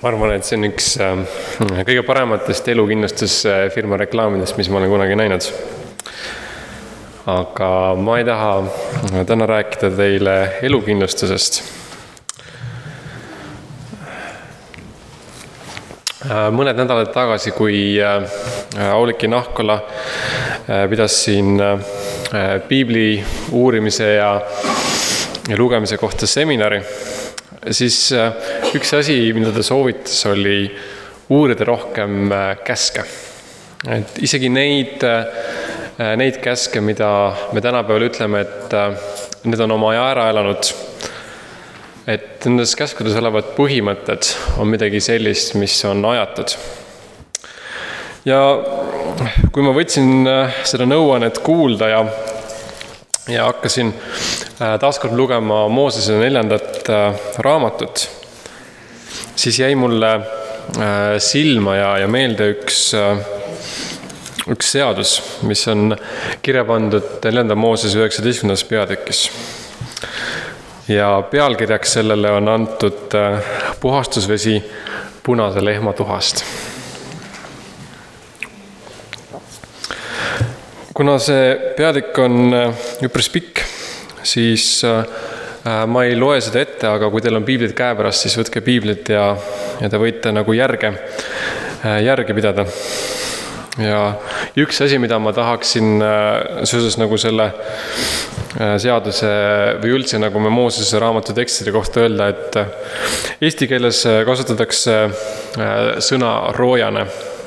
Ma arvan, et see on üks kõige parematest elukindlustusfirma reklaamidest, mis ma olen kunagi näinud. Aga ma ei taha täna rääkida teile elukindlustusest. Mõned nädalad tagasi, kui Auliki Nahkola pidas siin piibli uurimise ja lugemise kohta seminari, siis üks asi, mida ta soovitas, oli uurida rohkem käske. Et isegi neid käske, mida me tänapäeval ütleme, et need on oma aja ära elanud, et nendes käskudes olevad põhimõtted on midagi sellist, mis on ajatud. Ja kui ma võtsin seda nõuannet kuulda ja hakkasin taaskord lugema Moosese 4. raamatut, siis jäi mulle silma ja meelde üks seadus, mis on kirja pandud 4. Moosese 19. peatükis. Ja pealkirjaks sellele on antud puhastusvesi punase lehma tuhast. Kuna see peatükk on üpris pikk, siis ma ei loe seda ette, aga kui teil on piiblid käepärast, siis võtke piiblit ja te võite nagu järge pidada. Ja üks asi, mida ma tahaksin seoses nagu selle seaduse või üldse nagu me Moosese raamatu tekstide kohta öelda, et eesti keeles kasutatakse sõna roojane.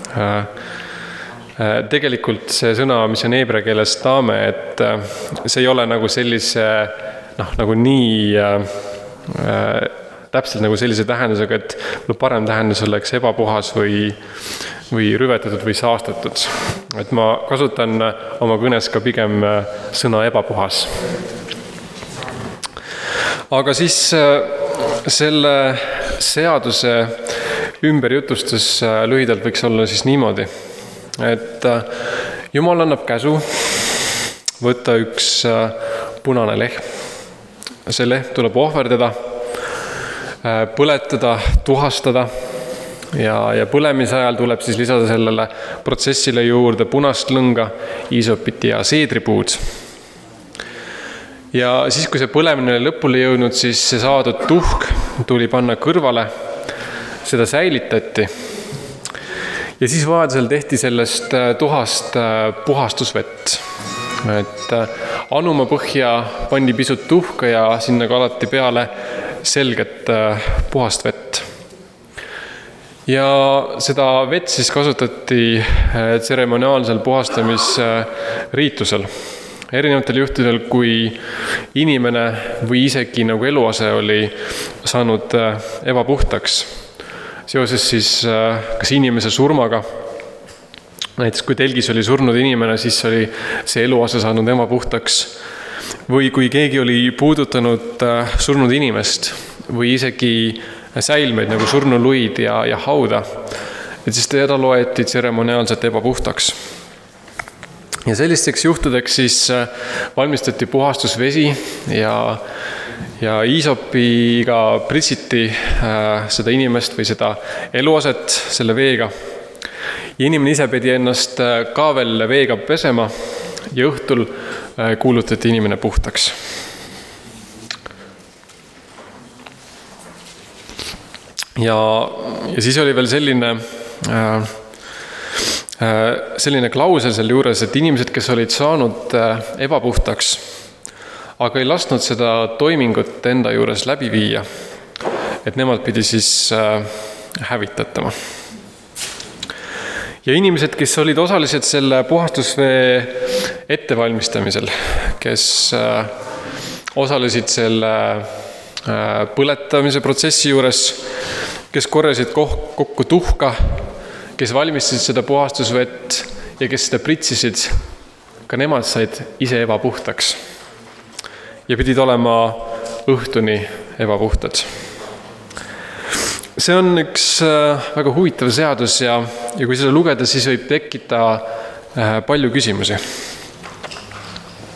Tegelikult see sõna, mis on heebrea keeles taame, et see ei ole nagu sellise, nagu nii täpselt nagu sellise tähendusega, et parem tähendus oleks ebapuhas või rüvetatud või saastatud. Et ma kasutan oma kõnes ka pigem sõna ebapuhas. Aga siis selle seaduse ümberjutustus lühidalt võiks olla siis niimoodi, et Jumal annab käsu võtta üks punane lehm. See lehm tuleb ohverdada, põletada, tuhastada ja põlemise ajal tuleb siis lisada sellele protsessile juurde punast lõnga, iisopit ja seedripuud. Ja siis, kui see põlemine lõpule jõudnud, siis see saadud tuhk tuli panna kõrvale, seda säilitati. Ja siis vajadusel tehti sellest tuhast puhastusvett. Et anuma põhja pandi pisut tuhka ja sinna kalati peale selget puhast vett. Ja seda vett siis kasutati tseremoniaalsel puhastamisriitusel. Erinevatel juhtudel, kui inimene või isegi nagu eluase oli saanud ebapuhtaks, seoses siis kas inimese surmaga, näiteks kui telgis oli surnud inimene, siis oli see eluase saanud ebapuhtaks, või kui keegi oli puudutanud surnud inimest või isegi säilmeid nagu surnuluid ja hauda, et siis teda loeti tseremoniaalselt ebapuhtaks. Ja sellisteks juhtudeks siis valmistati puhastusvesi ja iisopiga pritsiti seda inimest või seda eluaset selle veega. Ja inimene ise pidi ennast ka veel veega pesema ja õhtul kuulutati inimene puhtaks. Ja siis oli veel selline klausel selle juures, et inimesed, kes olid saanud ebapuhtaks, aga ei lasknud seda toimingut enda juures läbi viia, et nemad pidi siis hävitatama. Ja inimesed, kes olid osalised selle puhastusvee ettevalmistamisel, kes osalesid selle põletamise protsessi juures, kes korjasid kokku tuhka, kes valmistasid seda puhastusvett ja kes seda pritsisid, ka nemad said ise ebapuhtaks ja pidid olema õhtuni ebapuhtad. See on üks väga huvitav seadus ja kui seda lugeda, siis võib tekkida palju küsimusi.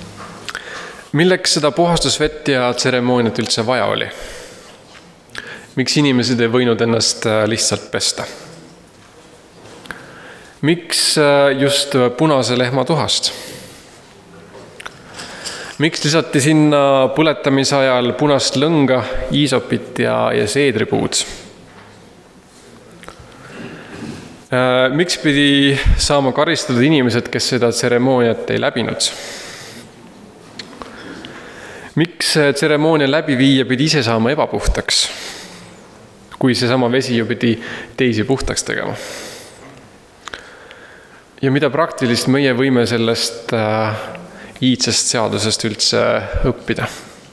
Milleks seda puhastusvett ja tseremooniat üldse vaja oli? Miks inimesed ei võinud ennast lihtsalt pesta? Miks just punase lehma tuhast? Miks lisati sinna põletamise ajal punast lõnga, iisopit ja seedripuud? Miks pidi saama karistatud inimesed, kes seda tseremooniat ei läbinud? Miks tseremoonia läbiviija pidi ise saama ebapuhtaks, kui seesama vesi ju pidi teisi puhtaks tegema? Ja mida praktilist meie võime sellest iidsest seadusest üldse õppida?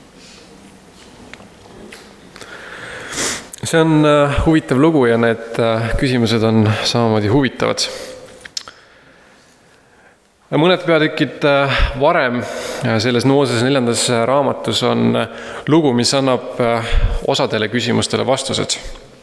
See on huvitav lugu ja need küsimused on samamoodi huvitavad. Mõned peatükid varem selles Moosese 4. raamatus on lugu, mis annab osadele küsimustele vastused.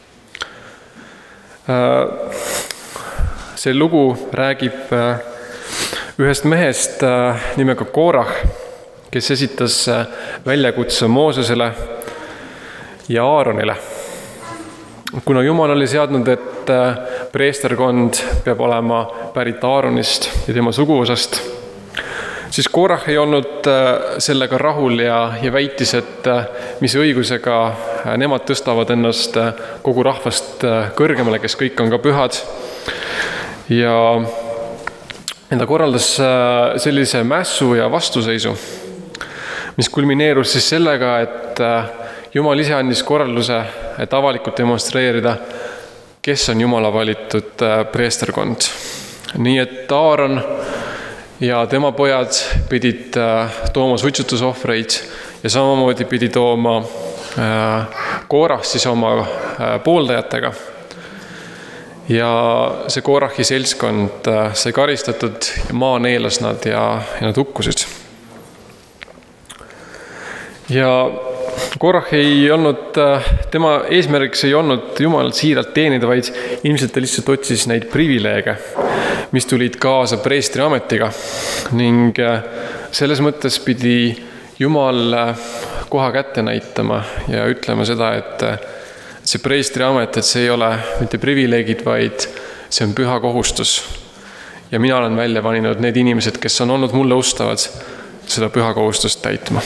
See lugu räägib ühest mehest nimega Korah, kes esitas väljakutse Moosesele ja Aaronile. Kuna Jumal oli seadnud, et preesterkond peab olema pärit Aaronist ja tema suguosast, siis Korah ei olnud sellega rahul ja väitis, et mis õigusega nemad tõstavad ennast kogu rahvast kõrgemale, kes kõik on ka pühad. Ja ta korraldas sellise mässu ja vastuseisu, mis kulmineerus siis sellega, et Jumal ise andis korralduse, et avalikult demonstreerida, kes on Jumala valitud preesterkond. Nii et Aaron ja tema pojad pidid tooma suitsutusohvreid ja samamoodi pidi tooma Korah siis oma pooldajatega. Ja see Korahi seltskond sai karistatud ja maa neelas nad ja nad hukkusid. Ja Korah ei olnud, tema eesmärgiks ei olnud Jumalat siiralt teenida, vaid ilmselt ta lihtsalt otsis neid privileege, mis tulid kaasa preestri ametiga. Ning selles mõttes pidi Jumal koha kätte näitama ja ütlema seda, et see preestri amet, et see ei ole mitte privileegid, vaid see on püha kohustus. Ja mina olen välja valinud need inimesed, kes on olnud mulle ustavad, seda püha kohustust täitma.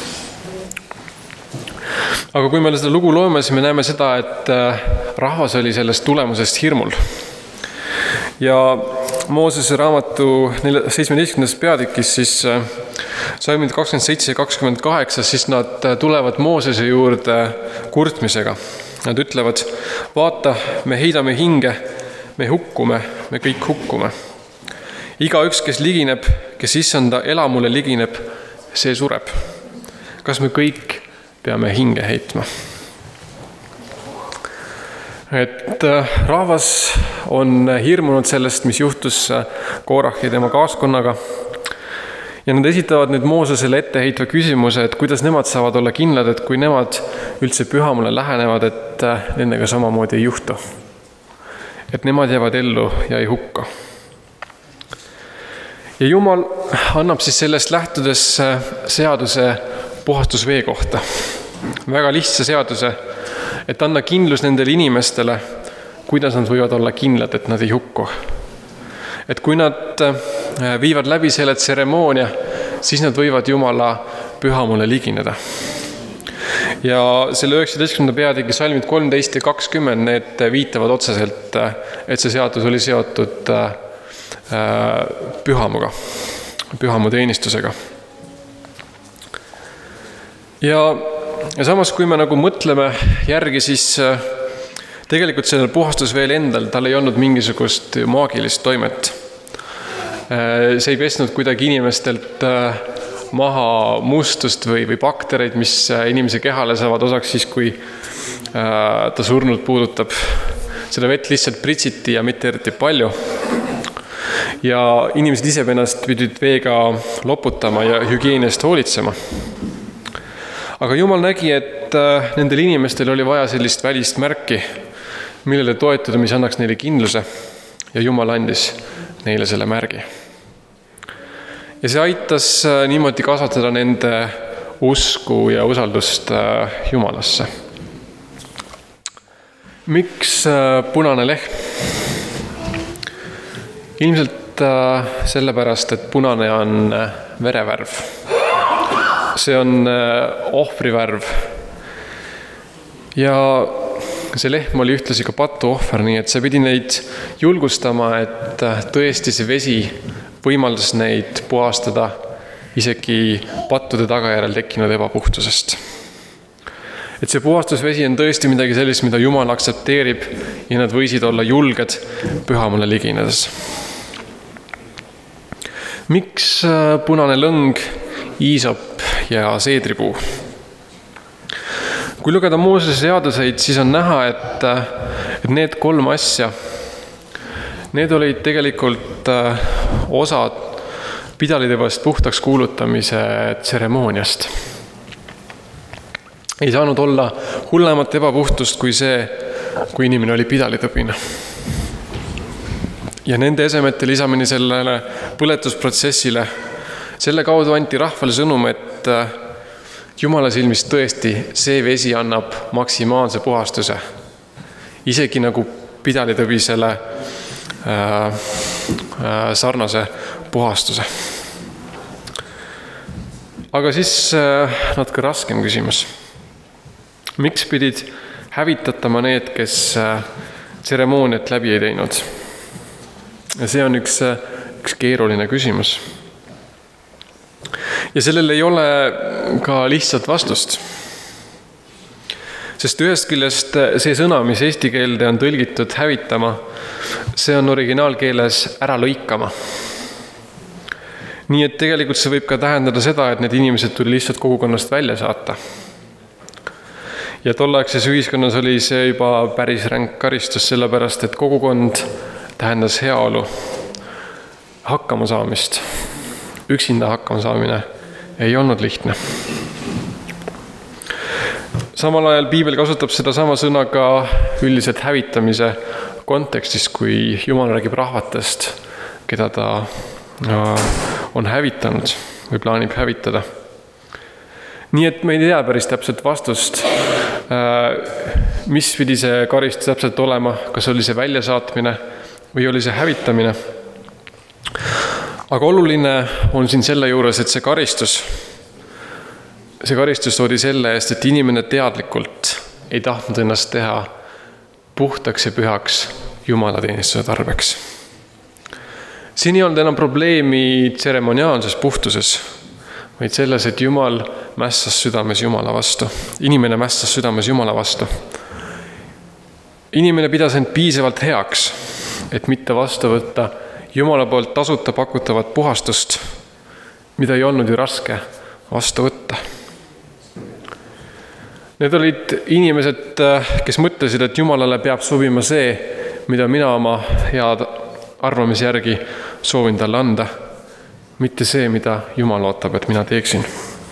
Aga kui me seda lugu loeme, siis me näeme seda, et rahvas oli sellest tulemusest hirmul. Ja Moosese raamatu 17. peatükis siis salmid 27 ja 28, siis nad tulevad Moosese juurde kurtmisega. Nad ütlevad, vaata, me heidame hinge, me hukkume, me kõik hukkume. Iga üks, kes ligineb, kes issanda elamule ligineb, see sureb. Kas me kõik peame hinge heitma? Et rahvas on hirmunud sellest, mis juhtus Korah ja tema kaaskonnaga. Ja nad esitavad nüüd Moosesele etteheitva küsimuse, et kuidas nemad saavad olla kindlad, et kui nemad üldse pühamule lähenevad, et nendega samamoodi ei juhtu. Et nemad jäävad ellu ja ei hukka. Ja Jumal annab siis sellest lähtudes seaduse puhastusvee kohta. Väga lihtsa seaduse, et anda kindlus nendele inimestele, kuidas nad võivad olla kindlad, et nad ei hukku. Et kui nad viivad läbi selle tseremoonia, siis nad võivad Jumala pühamule ligineda. Ja selle 19. peatüki salmid 13 ja 20, need viitavad otseselt, et see seadus oli seotud pühamuga, pühamu teenistusega. Ja samas, kui me nagu mõtleme järgi, siis tegelikult sellel puhastusveel endal, tal ei olnud mingisugust maagilist toimet. See ei pesnud kuidagi inimestelt maha mustust või baktereid, mis inimese kehale saavad osaks siis, kui ta surnult puudutab. Seda vett lihtsalt pritsiti ja mitte eriti palju. Ja inimesed ise ennast pidid veega loputama ja hügieeniast hoolitsema. Aga Jumal nägi, et nendel inimestel oli vaja sellist välist märki, millele toetuda, mis annaks neile kindluse. Ja Jumal andis neile selle märgi. Ja see aitas niimoodi kasvatada nende usku ja usaldust Jumalasse. Miks punane lehm? Ilmselt sellepärast, et punane on verevärv. See on ohvrivärv. Ja see lehm oli ühtlasi ka patuohver, nii et see pidi neid julgustama, et tõesti see vesi võimaldas neid puhastada isegi pattude tagajärjel tekkinud ebapuhtusest. Et see puhastusvesi on tõesti midagi sellist, mida Jumal aktsepteerib ja nad võisid olla julged pühamale liginedes. Miks punane lõng, iisop ja seedripuu? Kui lugeda Moosese seaduseid, siis on näha, et need 3 asja, need olid tegelikult osad pidalitõbast puhtaks kuulutamise tseremooniast. Ei saanud olla hullemat ebapuhtust kui see, kui inimene oli pidalitõbine. Ja nende esemete lisamine sellele põletusprotsessile, selle kaudu anti rahvale sõnum, et Jumala silmis tõesti see vesi annab maksimaalse puhastuse. Isegi nagu pidalitõbisele sarnase puhastuse. Aga siis natuke raskem küsimus. Miks pidid hävitatama need, kes tseremooniat läbi ei teinud? Ja see on üks keeruline küsimus. Ja sellel ei ole ka lihtsalt vastust. Sest ühest küljest see sõna, mis eesti keelde on tõlgitud hävitama, see on originaalkeeles ära lõikama. Nii et tegelikult see võib ka tähendada seda, et need inimesed tuli lihtsalt kogukonnast välja saata. Ja tollaegses ühiskonnas oli see juba päris ränk karistus, sellepärast, et kogukond tähendas heaolu, hakkama saamist. Üksinda hakkama saamine ei olnud lihtne. Samal ajal Piibel kasutab seda sama sõna ka üldiselt hävitamise kontekstis, kui Jumal räägib rahvatest, keda ta on hävitanud või plaanib hävitada. Nii et me ei tea päris täpselt vastust, mis pidi see karistus täpselt olema, kas oli see väljasaatmine või oli see hävitamine. Aga oluline on siin selle juures, et see karistus toodi selle eest, et inimene teadlikult ei tahtnud ennast teha puhtaks ja pühaks Jumala teenistuse tarbeks. Siin ei olnud enam probleemi tseremoniaalses puhtuses, vaid selles, et Jumal mässas südames Jumala vastu. Inimene mässas südames Jumala vastu. Inimene pidas end piisavalt heaks, et mitte vastu võtta Jumala poolt tasuta pakutavat puhastust, mida ei olnud ju raske vastu võtta. Need olid inimesed, kes mõtlesid, et Jumalale peab sobima see, mida mina oma head arvamise järgi soovin talle anda, mitte see, mida Jumal ootab, et mina teeksin.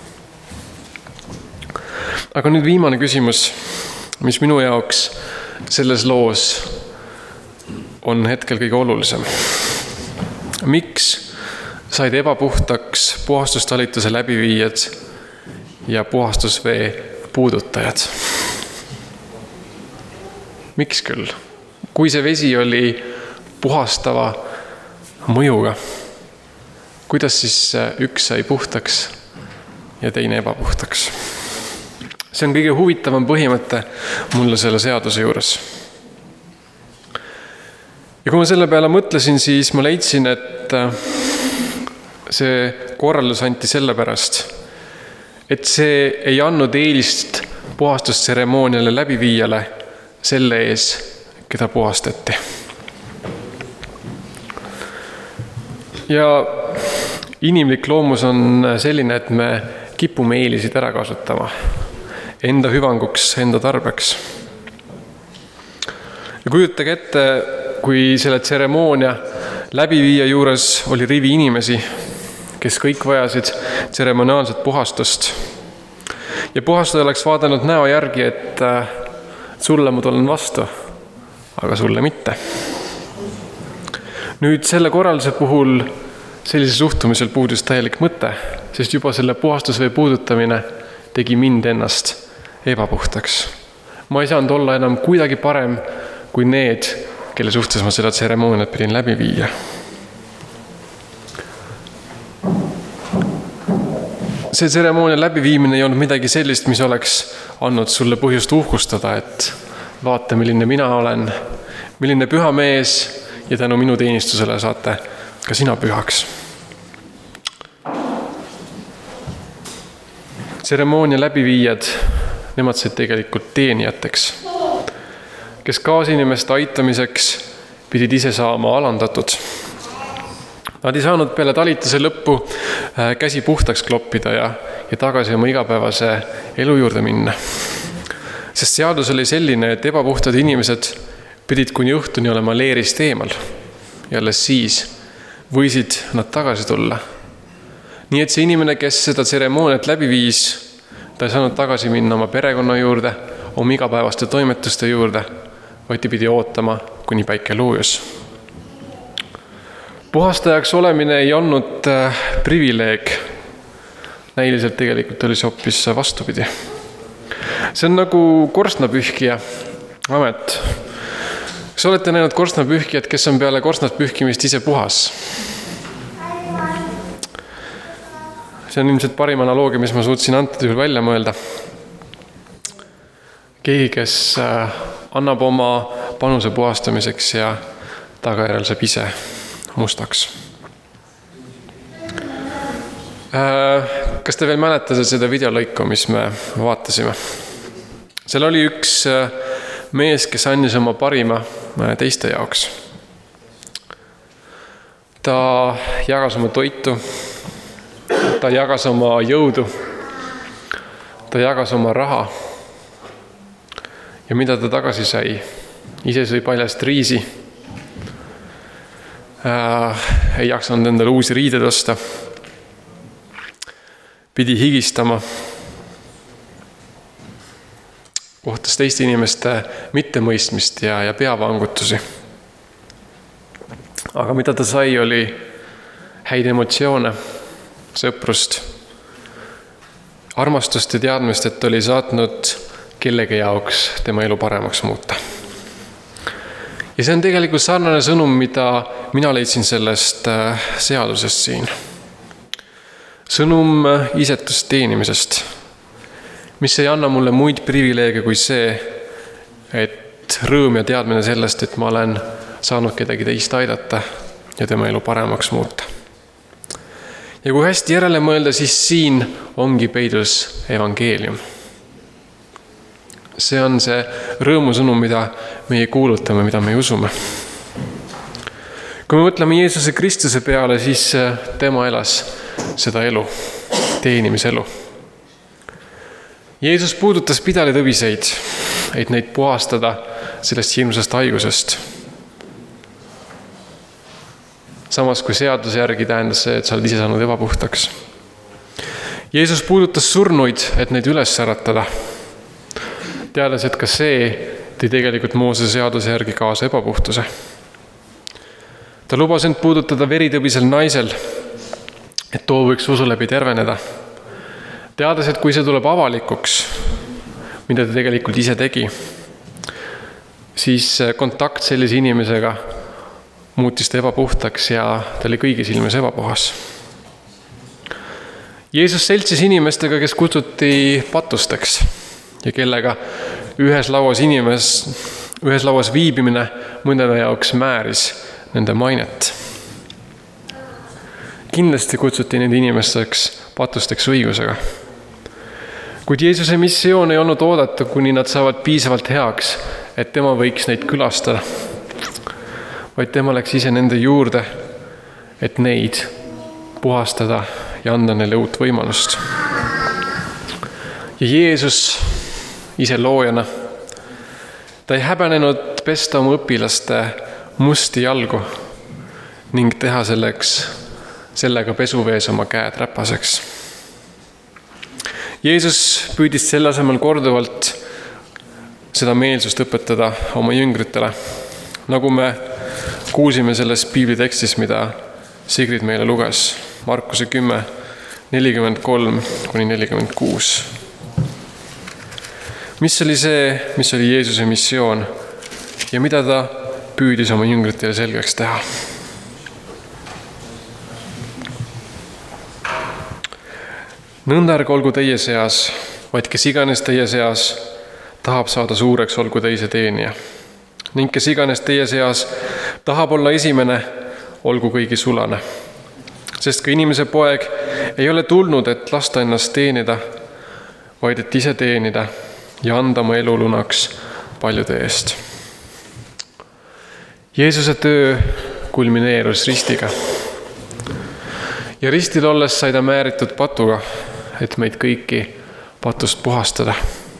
Aga nüüd viimane küsimus, mis minu jaoks selles loos on hetkel kõige olulisem. Miks said ebapuhtaks puhastustalituse läbiviijad ja puhastusvee puudutajad? Miks küll? Kui see vesi oli puhastava mõjuga, kuidas siis üks sai puhtaks ja teine ebapuhtaks? See on kõige huvitavam põhimõte mulle selle seaduse juures. Ja kui ma selle peale mõtlesin, siis ma leidsin, et see korraldus anti sellepärast, et see ei andnud eelist puhastustseremooniale läbiviijale selle ees, keda puhastati. Ja inimlik loomus on selline, et me kipume eelisid ära kasutama enda hüvanguks, enda tarbeks. Ja kujutage ette, kui selle tseremoonia läbiviija juures oli rivi inimesi, kes kõik vajasid tseremoniaalset puhastust. Ja puhastaja oleks vaadanud näo järgi, et sulle ma tulen vastu, aga sulle mitte. Nüüd selle korralduse puhul sellise suhtumisel puudus täielik mõte, sest juba selle puhastusvee puudutamine tegi mind ennast ebapuhtaks. Ma ei saanud olla enam kuidagi parem kui need, kelle suhtes ma seda tseremooniat pidin läbi viia. See tseremoonia läbiviimine ei olnud midagi sellist, mis oleks andnud sulle põhjust uhkustada, et vaata, milline mina olen, milline püha mees ja tänu minu teenistusele saate ka sina pühaks. Tseremoonia läbiviijad, nemad said tegelikult teenijateks, kes kaasinimeste aitamiseks pidid ise saama alandatud. Nad ei saanud peale talituse lõppu käsi puhtaks kloppida ja tagasi oma igapäevase elu juurde minna. Sest seadus oli selline, et ebapuhtad inimesed pidid kuni õhtuni olema leerist eemal ja alles siis võisid nad tagasi tulla. Nii et see inimene, kes seda tseremooniat läbi viis, ta ei saanud tagasi minna oma perekonna juurde, oma igapäevaste toimetuste juurde, vaid ta pidi ootama, kuni päike loojus. Puhastajaks olemine ei olnud privileeg. Näiliselt tegelikult oli see hoopis vastupidi. See on nagu korstnapühkija amet. Kas olete näinud korstnapühkijat, kes on peale korstnat pühkimist ise puhas? See on ilmselt parim analoogia, mis ma suutsin antud juhul välja mõelda. Keegi, kes annab oma panuse puhastamiseks ja tagajärjel saab ise mustaks. Kas te veel mäletate seda videolõiku, mis me vaatasime? Seal oli üks mees, kes andis oma parima teiste jaoks. Ta jagas oma toitu, ta jagas oma jõudu, ta jagas oma raha. Ja mida ta tagasi sai? Ise sõi paljast riisi. Ei jaksanud endale uusi riided osta. Pidi higistama. Kohtas teiste inimeste mittemõistmist ja peavangutusi. Aga mida ta sai, oli häid emotsioone, sõprust, armastust ja teadmist, et oli saatnud kellegi jaoks tema elu paremaks muuta. Ja see on tegelikult sarnane sõnum, mida mina leidsin sellest seadusest siin. Sõnum isetust teenimisest, mis ei anna mulle muid privileege kui see, et rõõm ja teadmine sellest, et ma olen saanud kedagi teist aidata ja tema elu paremaks muuta. Ja kui hästi järele mõelda, siis siin ongi peidus evangeelium. See on see rõõmusõnum, mida meie kuulutame, mida me usume. Kui me mõtleme Jeesuse Kristuse peale, siis tema elas seda elu, teenimiselu. Jeesus puudutas pidalitõbiseid, et neid puhastada sellest hirmsast haigusest. Samas kui seaduse järgi tähendas see, et sa oled ise saanud ebapuhtaks. Jeesus puudutas surnuid, et neid üles äratada. Teades, et ka see tõi tegelikult Moosese seaduse järgi kaasa ebapuhtuse. Ta lubas end puudutada veritõbisel naisel, et too võiks usu läbi terveneda. Teades, et kui see tuleb avalikuks, mida ta tegelikult ise tegi, siis kontakt sellise inimesega muutis ta ebapuhtaks ja ta oli kõigi silmis ebapuhas. Jeesus seltsis inimestega, kes kutsuti patusteks ja kellega ühes lauas viibimine mõnede jaoks määris nende mainet. Kindlasti kutsuti need inimesteks patusteks õigusega. Kuid Jeesuse missioon ei olnud oodata, kuni nad saavad piisavalt heaks, et tema võiks neid külastada. Vaid tema läks ise nende juurde, et neid puhastada ja anda neile uut võimalust. Ja Jeesus ise loojana, ta ei häbenenud pesta oma õpilaste musti jalgu ning teha sellega pesuvees oma käed räpaseks. Jeesus püüdis selle asemel korduvalt seda meelsust õpetada oma jüngritele, nagu me kuulsime selles piiblitekstis, mida Sigrid meile luges, Markuse 10, 43-46. mis oli see, mis oli Jeesuse missioon ja mida ta püüdis oma jüngritele selgeks teha. Nõnda ärgu olgu teie seas, vaid kes iganes teie seas tahab saada suureks, olgu teise teenija. Ning kes iganes teie seas tahab olla esimene, olgu kõigi sulane. Sest ka inimese poeg ei ole tulnud, et lasta ennast teenida, vaid et ise teenida ja anda oma elu lunaks paljude eest. Jeesuse töö kulmineerus ristiga. Ja ristil olles sai ta määritud patuga, et meid kõiki patust puhastada.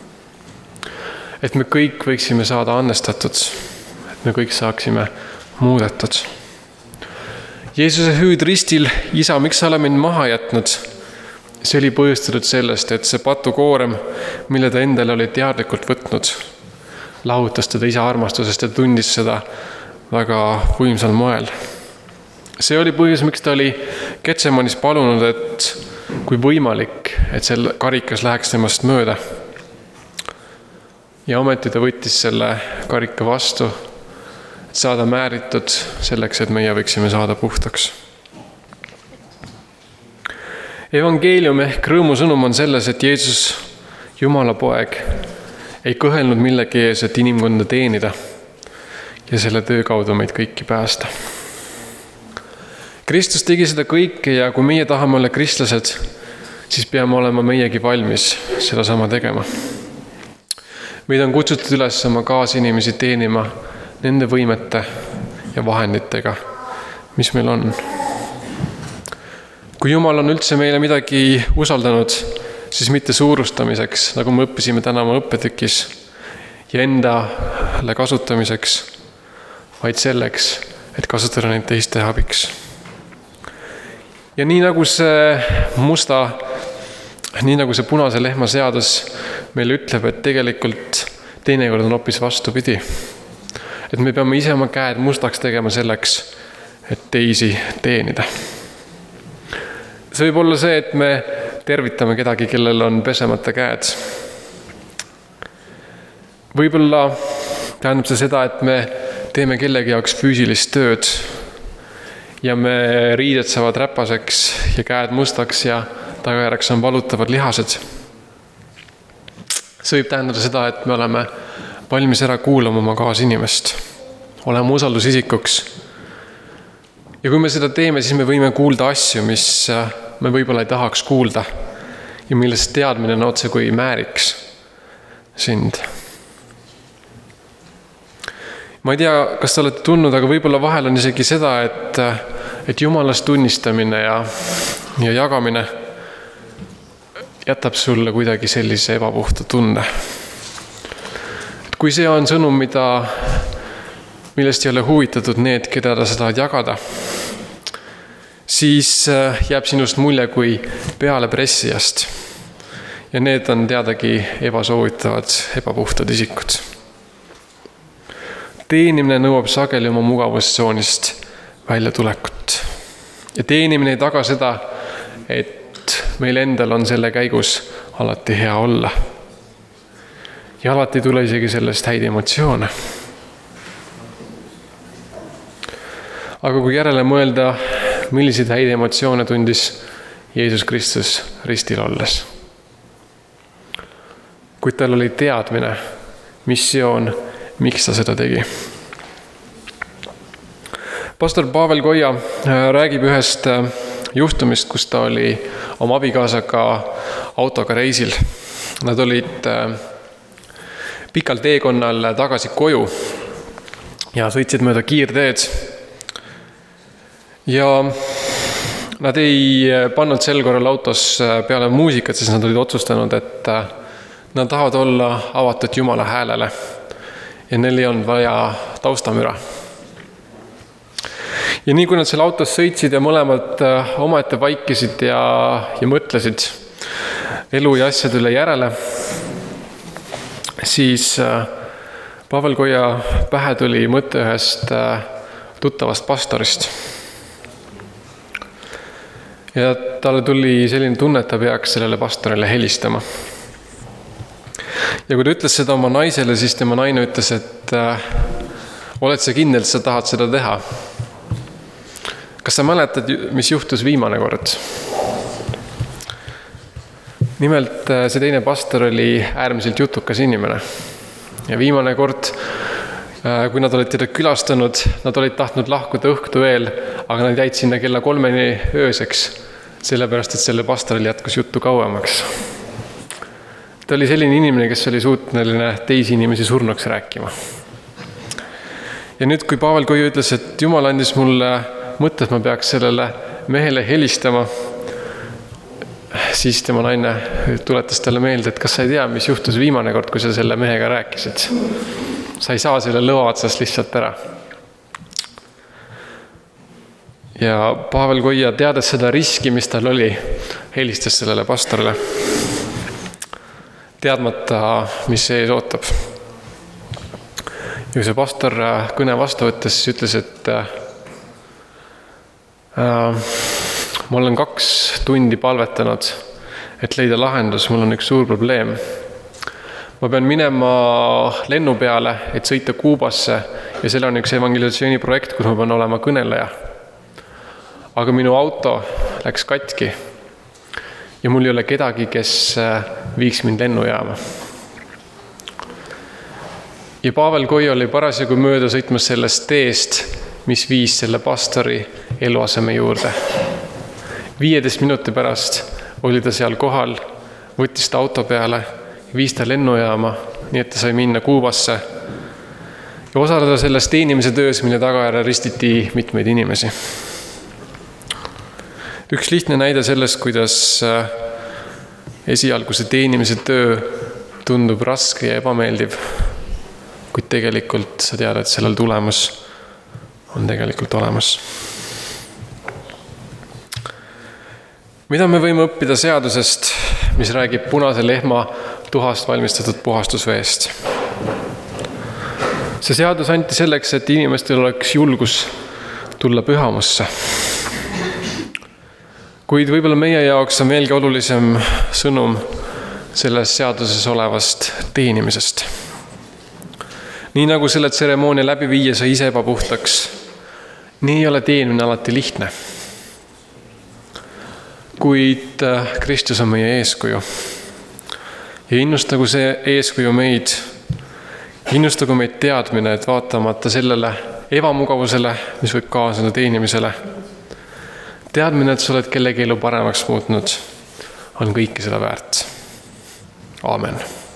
Et me kõik võiksime saada annestatud, et me kõik saaksime muudetud. Jeesuse hüüd ristil, isa, miks sa ole mind maha jätnud? See oli põhjustatud sellest, et see patukoorem, mille ta endale oli teadlikult võtnud, lahutas teda isa armastusest ja tundis seda väga võimsal moel. See oli põhjus, miks ta oli Getsemanis palunud, et kui võimalik, et see karikas läheks temast mööda. Ja ometi ta võttis selle karika vastu, et saada määritud selleks, et meie võiksime saada puhtaks. Evangeelium ehk rõõmusõnum on selles, et Jeesus, Jumala poeg, ei kõhelnud millegi ees, et inimkonda teenida ja selle töö kaudu meid kõiki päästa. Kristus tegi seda kõike ja kui meie tahame olla kristlased, siis peame olema meiegi valmis seda sama tegema. Meid on kutsutud üles oma kaasinimesi teenima nende võimete ja vahenditega, mis meil on. Kui Jumal on üldse meile midagi usaldanud, siis mitte suurustamiseks, nagu me õppisime täna oma õppetükis, ja endale kasutamiseks, vaid selleks, et kasutada neid teiste abiks. Ja nii nagu see punase lehma seadus meile ütleb, et tegelikult teinekord on hoopis vastupidi. Et me peame ise oma käed mustaks tegema selleks, et teisi teenida. See võib olla see, et me tervitame kedagi, kellel on pesemata käed. Võib-olla tähendab see seda, et me teeme kellegi jaoks füüsilist tööd ja me riided saavad räpaseks ja käed mustaks ja tagajärjeks on valutavad lihased. See võib tähendada seda, et me oleme valmis ära kuulama oma kaasinimest. Oleme usaldusisikuks. Ja kui me seda teeme, siis me võime kuulda asju, mis me võib-olla ei tahaks kuulda ja millest teadmine on otse kui määriks sind. Ma ei tea, kas te olete tundnud, aga võib-olla vahel on isegi seda, et Jumalast tunnistamine ja jagamine jätab sulle kuidagi sellise ebapuhta tunde. Et kui see on sõnum, millest ei ole huvitatud need, keda ta seda jagada, siis jääb sinust mulje kui peale pressijast. Ja need on teadagi ebasoovitavad, ebapuhtad isikud. Teenimine nõuab sageli oma mugavustsoonist välja tulekut. Ja teenimine ei taga seda, et meil endal on selle käigus alati hea olla. Ja alati ei tule isegi sellest häid emotsioone. Aga kui järele mõelda, milliseid häid emotsioone tundis Jeesus Kristus ristil olles. Kuid tal oli teadmine, missioon, miks ta seda tegi. Pastor Pavel Koja räägib ühest juhtumist, kus ta oli oma abikaasaga autoga reisil. Nad olid pikal teekonnal tagasi koju ja sõitsid mööda kiirteed. Ja nad ei pannud sel korral autos peale muusikat, sest nad olid otsustanud, et nad tahavad olla avatud Jumala häälele. Ja neil ei olnud vaja taustamüra. Ja nii kui nad seal autos sõitsid ja mõlemad omaette vaikisid ja mõtlesid elu ja asjade üle järele, siis Pavel Koja pähe tuli mõte ühest tuttavast pastorist. Ja talle tuli selline tunne, et ta peaks sellele pastorile helistama. Ja kui ta ütles seda oma naisele, siis tema naine ütles, et oled sa kindel, et sa tahad seda teha? Kas sa mäletad, mis juhtus viimane kord? Nimelt see teine pastor oli äärmiselt jutukas inimene. Ja viimane kord, kui nad olid teda külastanud, nad olid tahtnud lahkuda õhtu veel, aga nad jäid sinna kella 3 ööseks, sellepärast, et selle pastoril jätkus juttu kauemaks. Ta oli selline inimene, kes oli suuteline teisi inimesi surnuks rääkima. Ja nüüd, kui Pavel Koiu ütles, et Jumal andis mulle mõttes, ma peaks sellele mehele helistama, siis tema naine tuletas talle meelde, et kas sa ei tea, mis juhtus viimane kord, kui sa selle mehega rääkisid. Sa ei saa selle lõva otsast lihtsalt ära. Ja Pavel Koia, teades seda riski, mis tal oli, helistas sellele pastorile, teadmata, mis see ees ootab. Ja see pastor kõne vastu võttes ütles, et ma olen 2 tundi palvetanud, et leida lahendus, mul on üks suur probleem. Ma pean minema lennu peale, et sõita Kuubasse ja seal on üks evangelisatsiooni projekt, kus ma pean olema kõneleja. Aga minu auto läks katki ja mul ei ole kedagi, kes viiks mind lennujaama. Ja Pavel Koio oli parasjagu mööda sõitmas sellest teest, mis viis selle pastori eluaseme juurde. 15 minuti pärast oli ta seal kohal, võttis ta auto peale, viis ta lennujaama, nii et ta sai minna Kuubasse ja osaleda selles teenimise töös, mille tagajärjel ristiti mitmeid inimesi. Üks lihtne näide sellest, kuidas esialgu see teenimise töö tundub raske ja ebameeldiv, kuid tegelikult sa tead, et sellel tulemus on tegelikult olemas. Mida me võime õppida seadusest, mis räägib punase lehma tuhast valmistatud puhastusveest? See seadus anti selleks, et inimestel oleks julgus tulla pühamusse. Kuid võib-olla meie jaoks on veelgi olulisem sõnum selles seaduses olevast teenimisest. Nii nagu selle tseremoonia läbi viia sa ise ebapuhtaks, nii ei ole teenimine alati lihtne. Kuid Kristus on meie eeskuju. Ja innustagu see eeskuju meid, innustagu meid teadmine, et vaatamata sellele ebamugavusele, mis võib kaasneda teenimisele, teadmine, et sa oled kellegi elu paremaks muutnud, on kõike seda väärt. Aamen.